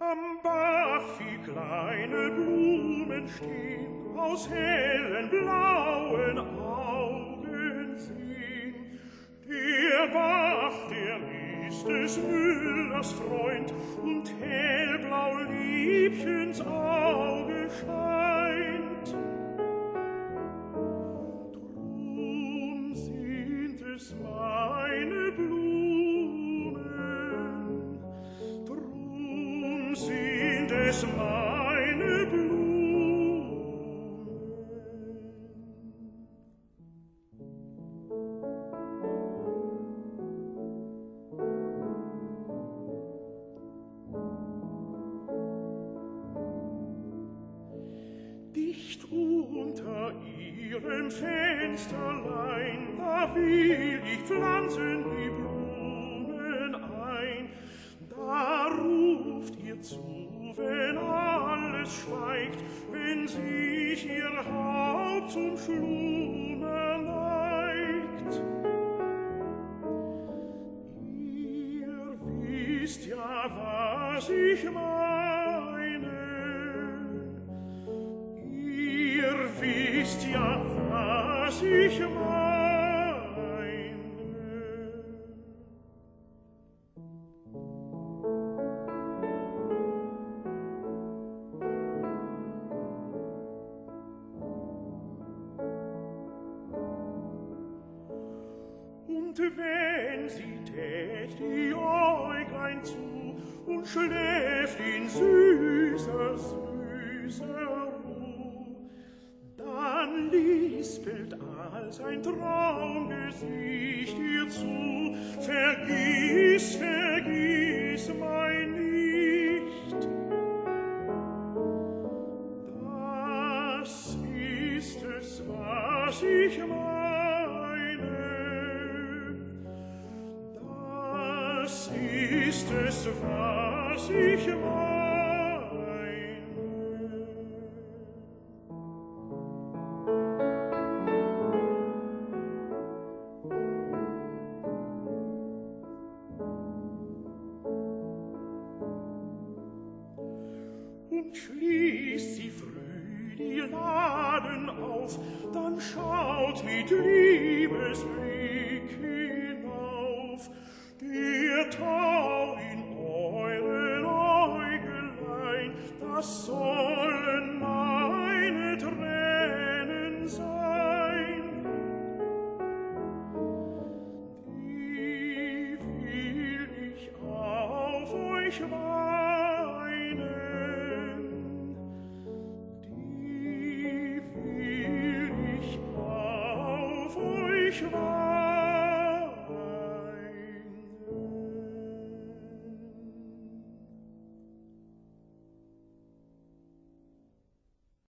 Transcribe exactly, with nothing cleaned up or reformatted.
Am Bach wie kleine Blumen stehen, aus hellen blauen Augen sehen. Der Bach, der ist des Müllers Freund, und hellblau Liebchens Auge scheint. Drum sind es meine Blumen, drum sind es meine Blumen. Dicht unter ihrem Fensterlein, da will ich pflanzen die Blumen ein. Da ruft ihr zu, wenn alles schweigt, wenn sich ihr Haupt zum Schlummer neigt. Ihr wisst ja, was ich meine, ihr wisst ja, was ich meine. Und wenn sie tät die Äuglein zu und schläft in süßer, süßer Ruh, dann lispelt als ein Traumgesicht ihr zu: Vergiss, vergiss mein nicht. Das ist es, was ich meine. Das ist es, was ich meine. Und schließt sie früh die Laden auf, dann schaut mit Liebesblick hinauf. Der Tau in euren Äugelein, das sollen meine Tränen sein. Die will ich auf euch